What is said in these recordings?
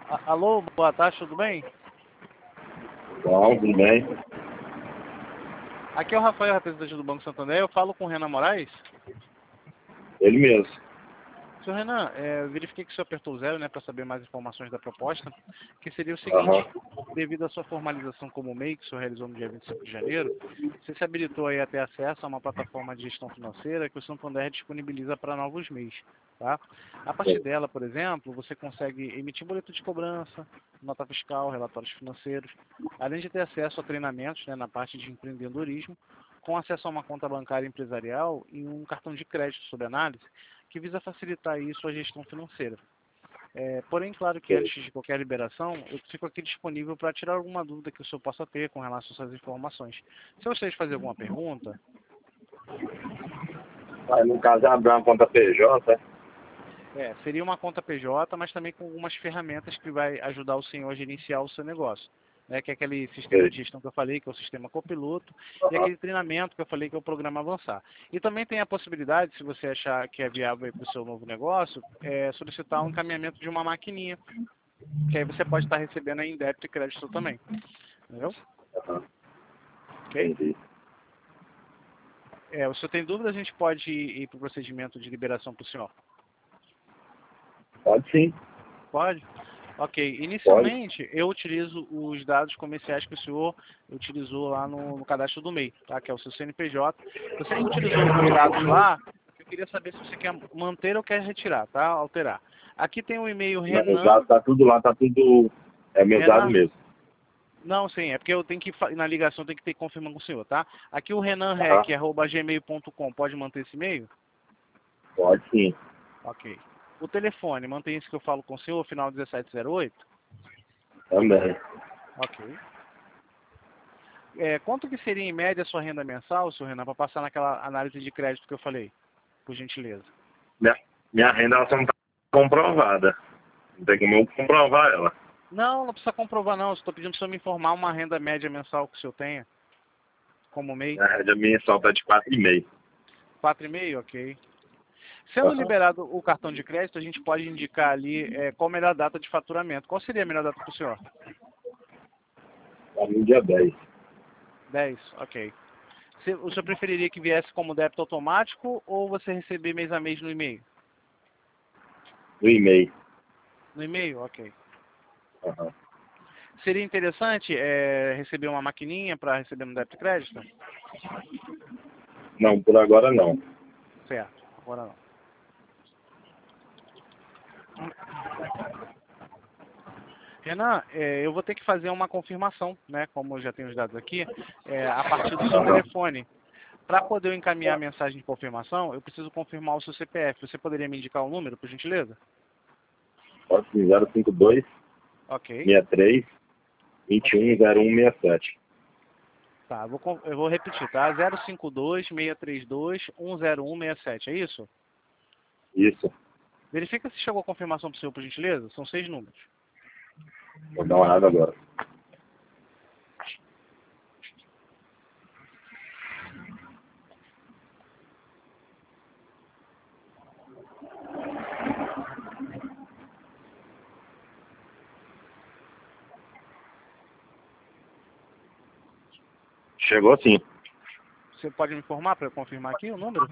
Alô, boa tarde, tudo bem? Bom, tudo bem? Aqui é o Rafael, representante do Banco Santander. Eu falo com o Renan Moraes. Ele mesmo. Senhor Renan, eu verifiquei que o senhor apertou o zero, né, para saber mais informações da proposta, que seria o seguinte: Aham. devido à sua formalização como MEI, que o senhor realizou no dia 25 de janeiro, você se habilitou aí a ter acesso a uma plataforma de gestão financeira que o Santander disponibiliza para novos MEIs, tá? A partir dela, por exemplo, você consegue emitir boleto de cobrança, nota fiscal, relatórios financeiros, além de ter acesso a treinamentos, né, na parte de empreendedorismo, com acesso a uma conta bancária empresarial e um cartão de crédito sob análise, que visa facilitar aí sua gestão financeira. Porém, claro que antes de qualquer liberação, eu fico aqui disponível para tirar alguma dúvida que o senhor possa ter com relação a essas informações. Se eu gostaria de fazer alguma pergunta, Aí, no caso, é abrir uma conta PJ, seria uma conta PJ, mas também com algumas ferramentas que vai ajudar o senhor a gerenciar o seu negócio. Né, que é aquele sistema de gestão que eu falei, que é o sistema copiloto, e aquele treinamento que eu falei, que é o programa avançar. E também tem a possibilidade, se você achar que é viável para o seu novo negócio, solicitar um encaminhamento de uma maquininha, que aí você pode estar recebendo aí em débito e crédito também. Entendeu? Ok? entendi. O senhor tem dúvida, a gente pode ir para o procedimento de liberação para o senhor? Pode sim, Pode? Ok. pode. Inicialmente, eu utilizo os dados comerciais que o senhor utilizou lá no cadastro do MEI, tá? Que é o seu CNPJ. Você utilizou os dados lá, eu queria saber se você quer manter ou quer retirar, tá? Alterar. Aqui tem o e-mail Não, os dados tá tudo lá, tá tudo... É meus dados Renan. mesmo. Não, sim, é porque eu tenho que, na ligação, eu tenho que ter que confirmar com o senhor, tá? Aqui o Tá? renanrec@gmail.com, pode manter esse e-mail? Pode sim, Ok. O telefone, mantém esse que eu falo com o senhor, final 1708? também. Ok. Quanto que seria em média a sua renda mensal, senhor Renan, para passar naquela análise de crédito que eu falei, por gentileza? Minha renda, ela só não tá comprovada. Não tem como eu comprovar ela. Não, não precisa comprovar não, estou pedindo para o senhor me informar uma renda média mensal que o senhor tenha, como MEI. Minha renda mensal tá de 4,5. 4,5, ok. Sendo Aham. liberado o cartão de crédito, a gente pode indicar ali qual a melhor data de faturamento. Qual seria a melhor data para o senhor? Tá no dia 10. 10, ok. O senhor preferiria que viesse como débito automático ou você receber mês a mês no e-mail? No e-mail. No e-mail, ok. Aham. Seria interessante receber uma maquininha para receber no débito e crédito? Não, por agora não. Certo, agora não. Renan, eu vou ter que fazer uma confirmação, né? Como eu já tenho os dados aqui, a partir do seu Aham. telefone. Para poder eu encaminhar a mensagem de confirmação, eu preciso confirmar o seu CPF. Você poderia me indicar o número, por gentileza? Pode sim, 052 Ok, 63 ok. 210167. Tá, eu vou repetir, tá? 052-632-10167, é isso? Isso. Verifica se chegou a confirmação para o senhor, por gentileza. São 6 números. Vou dar uma olhada agora. Chegou sim. Você pode me informar para eu confirmar aqui o número?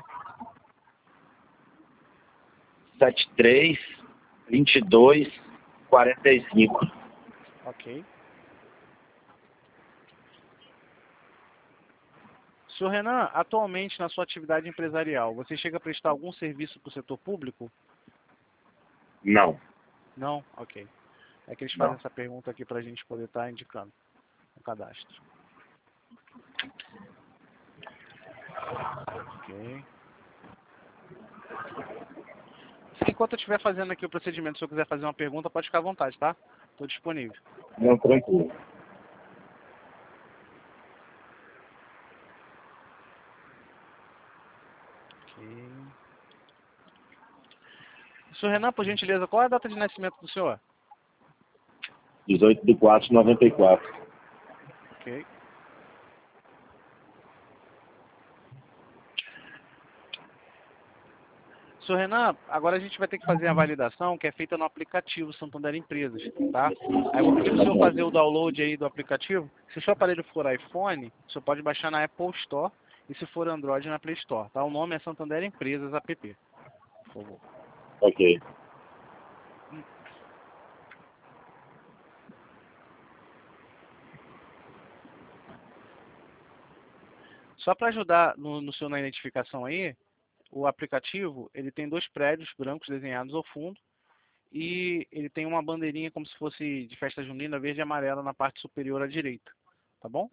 73 22 45. Ok. Senhor Renan, atualmente na sua atividade empresarial, você chega a prestar algum serviço para o setor público? Não, Não? Ok. É que eles fazem não. essa pergunta aqui para a gente poder estar indicando no cadastro. Ok. Enquanto eu estiver fazendo aqui o procedimento, se eu quiser fazer uma pergunta, pode ficar à vontade, tá? Estou disponível. Não, tranquilo. Ok. Senhor Renan, por gentileza, qual é a data de nascimento do senhor? 18/4/94. Ok. Senhor Renan, agora a gente vai ter que fazer a validação que é feita no aplicativo Santander Empresas, tá? Aí eu vou pedir para o senhor fazer o download aí do aplicativo. Se o seu aparelho for iPhone, o senhor pode baixar na Apple Store e se for Android na Play Store, tá? O nome é Santander Empresas app, por favor. Ok. Só para ajudar no senhor na identificação aí, o aplicativo ele tem dois prédios brancos desenhados ao fundo e ele tem uma bandeirinha como se fosse de festa junina verde e amarela na parte superior à direita, tá bom?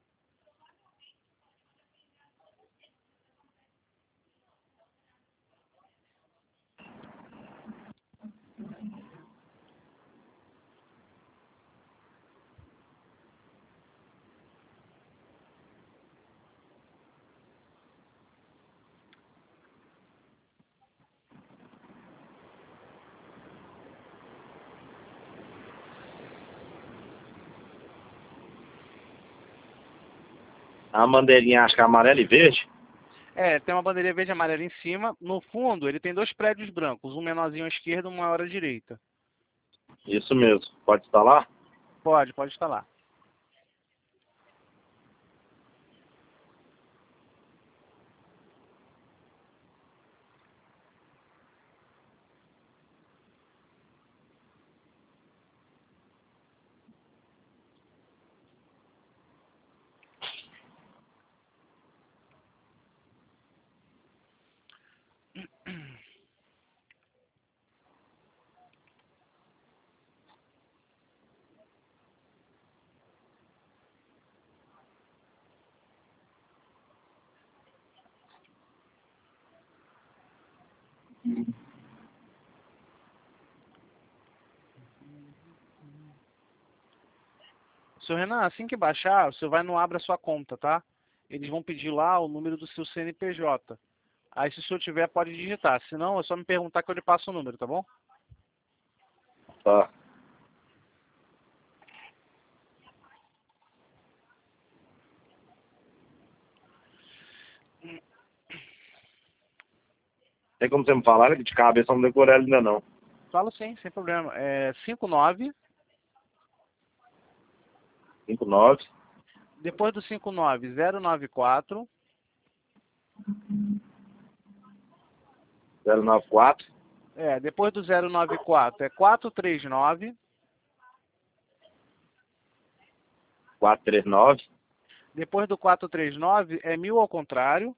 A bandeirinha acho que é amarela e verde? É, tem uma bandeirinha verde e amarela em cima. No fundo, ele tem dois prédios brancos, um menorzinho à esquerda e um maior à direita. Isso mesmo. Pode instalar? Pode instalar. Seu Renan, assim que baixar, você vai no Abra Sua Conta, tá? Eles vão pedir lá o número do seu CNPJ. Aí se o senhor tiver, pode digitar. Se não, é só me perguntar que eu lhe passo o número, tá bom? Tá. Tem como você me falar que de cabeça eu não decorei ela ainda não. Falo sim, sem problema. É 59, 59 depois do 59, 094, 094 depois do 094 é 439, 439. depois do 439 é 1000 ao contrário,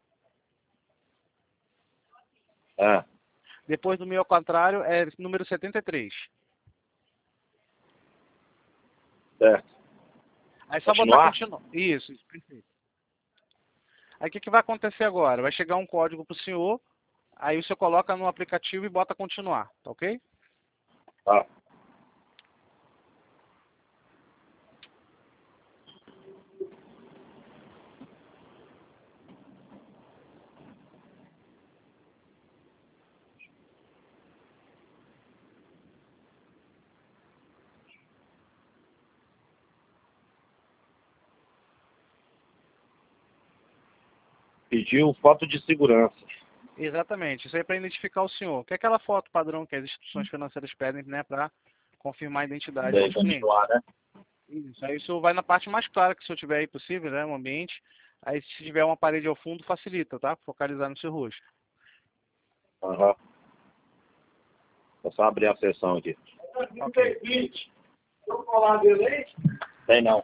É. depois do 1000 ao contrário é número 73. Certo. Aí só botar Continuar? continuar. Isso, perfeito. Aí o que, que vai acontecer agora? Vai chegar um código para o senhor, aí o senhor coloca no aplicativo e bota continuar, tá ok? Tá. Pediu foto de segurança. Exatamente, isso aí é para identificar o senhor. Que é aquela foto padrão que as instituições financeiras pedem, né, para confirmar a identidade Daí dos clientes. continuar, né? Isso, aí o senhor vai na parte mais clara que o senhor tiver aí possível, né, no ambiente. Aí se tiver uma parede ao fundo, facilita, tá? Focalizar no seu rosto. Aham. Vou só abrir a sessão aqui. Ok. Tem não.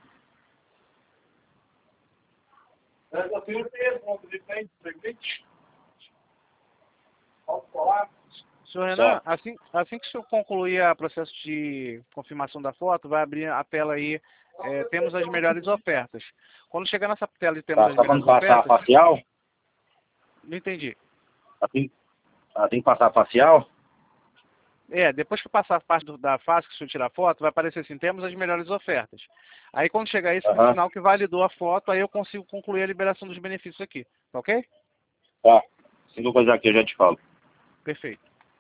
Senhor Renan, Certo. assim que o senhor concluir o processo de confirmação da foto, vai abrir a tela aí, temos as melhores ofertas. Quando chegar nessa tela de temos Tá, as só quando melhores passar a ofertas, facial? não entendi. Tem que passar a facial? Depois que passar a parte da face que o senhor tirar a foto, vai aparecer assim, temos as melhores ofertas. Aí quando chegar esse Aham. sinal que validou a foto, aí eu consigo concluir a liberação dos benefícios aqui, tá ok? Tá. 5 coisas aqui eu já te falo. Perfeito.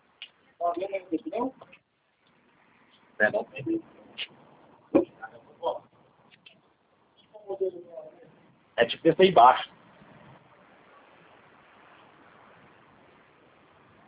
É tipo esse aí embaixo.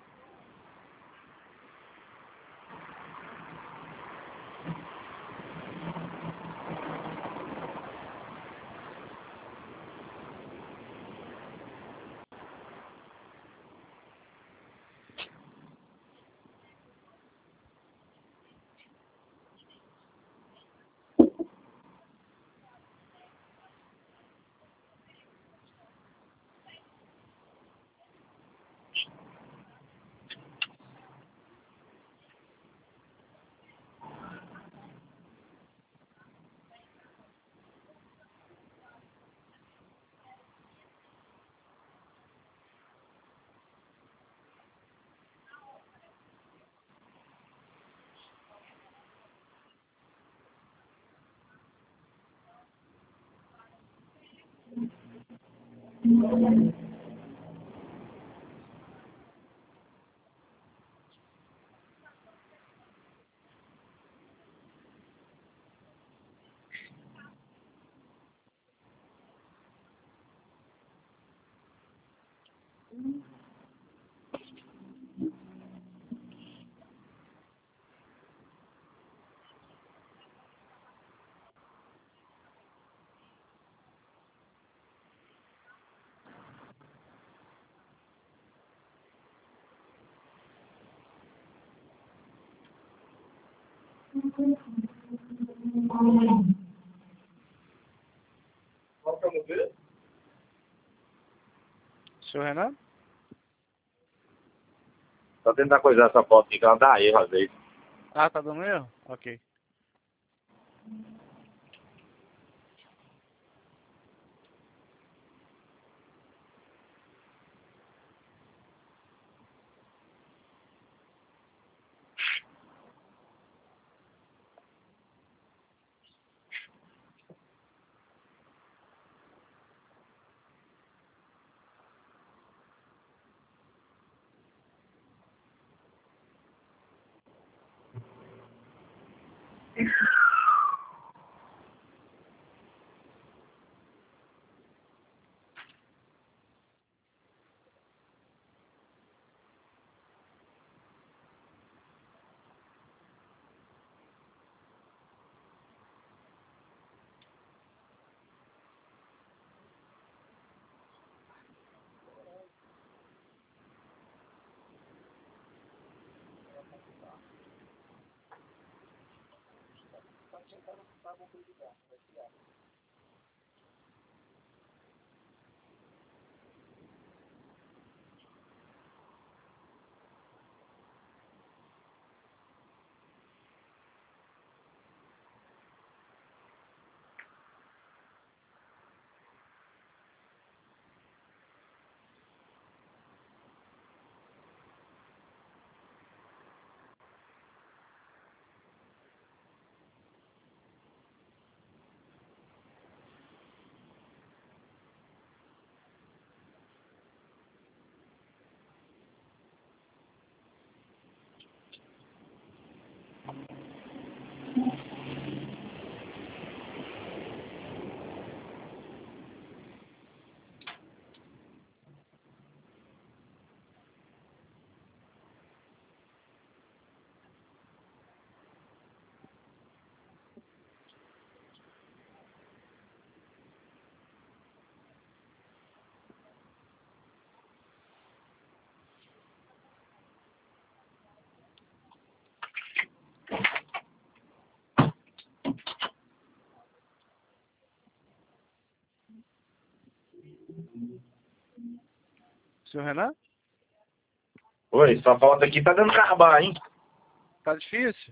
Seu Renan? Só tentar coisar essa foto aqui que ela dá erro às vezes. Ah, tá dando erro? Ok. Seu Renan? Oi, essa foto aqui tá dando carbar, hein? Tá difícil?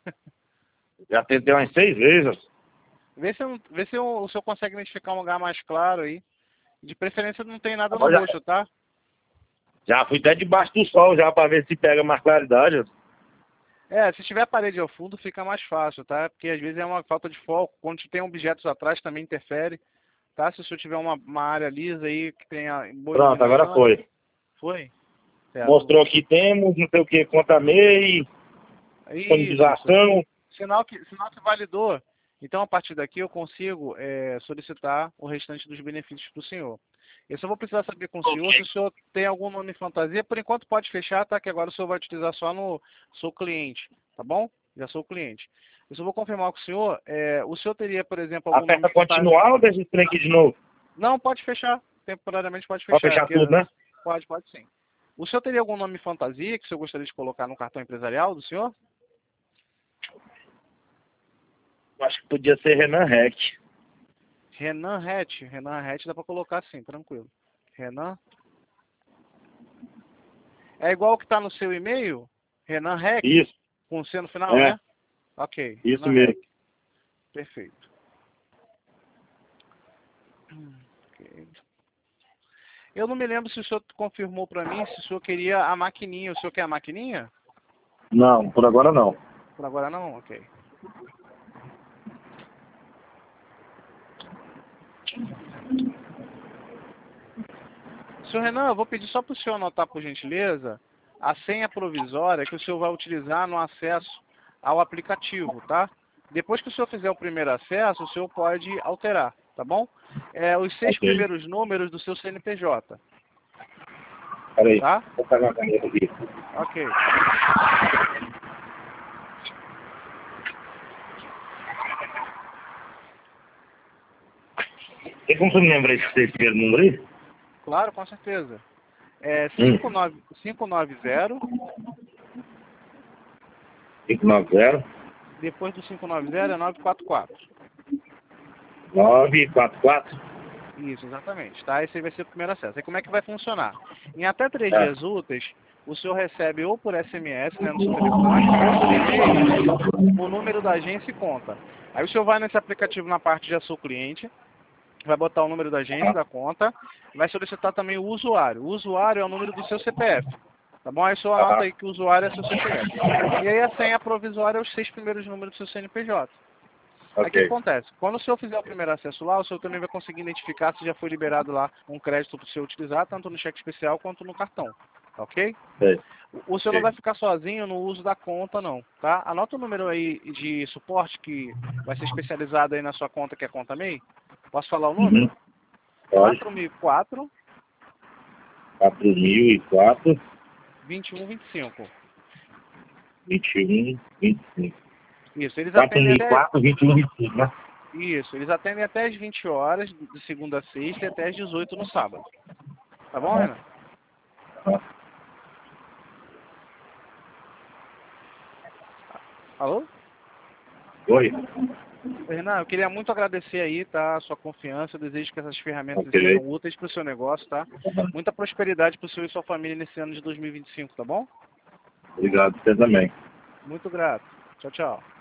Já tentei umas 6 vezes. Vê se o senhor consegue identificar um lugar mais claro aí. De preferência não tem nada no Olha, roxo, tá? já fui até debaixo do sol já pra ver se pega mais claridade. É, se tiver parede ao fundo fica mais fácil, tá? Porque às vezes é uma falta de foco. Quando tem objetos atrás também interfere, tá? Se o senhor tiver uma área lisa aí que tenha boa Pronto, agora iluminação. foi. Foi? Certo. Mostrou que temos, não sei o que, conta MEI, Isso. disponibilização. Sinal que validou. Então, a partir daqui, eu consigo solicitar o restante dos benefícios para o senhor. Eu só vou precisar saber com o senhor se Ok. o senhor tem algum nome fantasia. Por enquanto, pode fechar, tá? Que agora o senhor vai utilizar só no Sou Cliente, tá bom? Já sou cliente. Eu só vou confirmar com o senhor. O senhor teria, por exemplo, algum nome Aperta fantasia? continuar ou deixa esse trem aqui de novo? Não, pode fechar. Temporariamente pode Pode fechar. fechar tudo, né? Pode sim. O senhor teria algum nome fantasia que o senhor gostaria de colocar no cartão empresarial do senhor? Eu acho que podia ser Renan Rec. Renan Hatch. Renan Hatch dá pra colocar sim, tranquilo. Renan. É igual o que tá no seu e-mail? Renan Hack? Isso, Com C no final, é, né? Ok. isso Renan mesmo. Hack. Perfeito. Ok. Eu não me lembro se o senhor confirmou pra mim se o senhor queria a maquininha. O senhor quer a maquininha? Não, por agora não. Por agora não? Ok. Senhor Renan, eu vou pedir só para o senhor anotar, por gentileza, a senha provisória que o senhor vai utilizar no acesso ao aplicativo, tá? Depois que o senhor fizer o primeiro acesso, o senhor pode alterar, tá bom? Os 6 Ok. primeiros números do seu CNPJ, Peraí, tá? vou pegar uma caneta aqui. Ok. Tem como você me lembrar esse terceiro número aí? Claro, com certeza. É 590, 590 depois do 590 é 944. 944. Isso, exatamente, tá? Esse aí vai ser o primeiro acesso. Aí como é que vai funcionar? Em até 3 É. dias úteis, o senhor recebe ou por SMS, né, no seu telefone, ou por e-mail, o número da agência e conta. Aí o senhor vai nesse aplicativo na parte de Sou Cliente, vai botar o número da agência, da conta, vai solicitar também o usuário. O usuário é o número do seu CPF. Tá bom? Aí o senhor anota aí que o usuário é seu CPF. E aí a senha provisória é os 6 primeiros números do seu CNPJ. Aí o que Ok. acontece? Quando o senhor fizer o primeiro acesso lá, o senhor também vai conseguir identificar se já foi liberado lá um crédito para o senhor utilizar, tanto no cheque especial quanto no cartão. Ok? Sei. O senhor não vai ficar sozinho no uso da conta, não, tá? Anota o número aí de suporte que vai ser especializado aí na sua conta, que é a conta MEI. Posso falar o número? Pode. 4004 4004 2125. 21 25. Isso, eles atendem até... 4004 21 25, né? Isso, eles atendem até as 20 horas, de segunda a sexta, e até as 18 no sábado. Tá bom, Renan? Alô? Oi. Renan, eu queria muito agradecer aí, tá, a sua confiança. Eu desejo que essas ferramentas Ok. sejam úteis para o seu negócio, tá? Muita prosperidade para o senhor e sua família nesse ano de 2025, tá bom? Obrigado, você também. Muito grato. Tchau, tchau.